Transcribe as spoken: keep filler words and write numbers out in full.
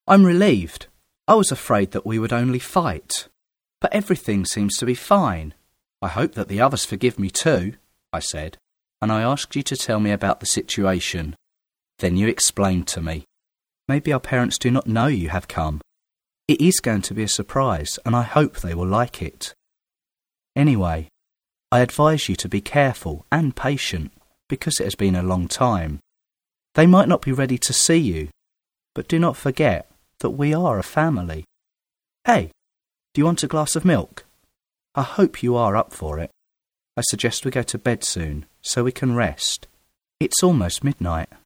I'm relieved. I was afraid that we would only fight. But everything seems to be fine. I hope that the others forgive me too, I said, and I asked you to tell me about the situation. Then you explained to me. Maybe our parents do not know you have come. It is going to be a surprise, and I hope they will like it. Anyway, I advise you to be careful and patient, because it has been a long time. They might not be ready to see you, but do not forget that we are a family. Hey, do you want a glass of milk? I hope you are up for it. I suggest we go to bed soon, so we can rest. It's almost midnight.